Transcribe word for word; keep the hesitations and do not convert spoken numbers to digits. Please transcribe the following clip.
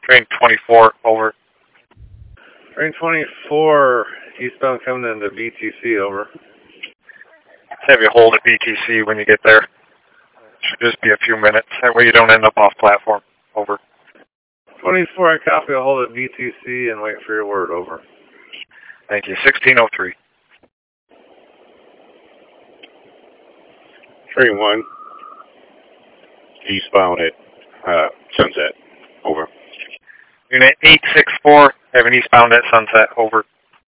Train twenty-four, over. Train twenty-four, eastbound coming into B T C, over. Have you hold at B T C when you get there. Should just be a few minutes. That way you don't end up off platform, over. twenty-four, I copy, I'll hold at B T C and wait for your word, over. Thank you. sixteen oh three. Train one, eastbound at uh, Sunset, over. Unit eight six four, have an eastbound at Sunset, over.